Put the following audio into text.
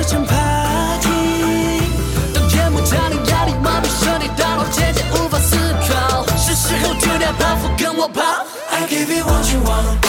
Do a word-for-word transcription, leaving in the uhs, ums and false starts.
一场 party， 当夜幕降临，压力麻痹身体，大脑渐渐无法思考，是时候丢掉包袱，跟我跑。I give you what you want。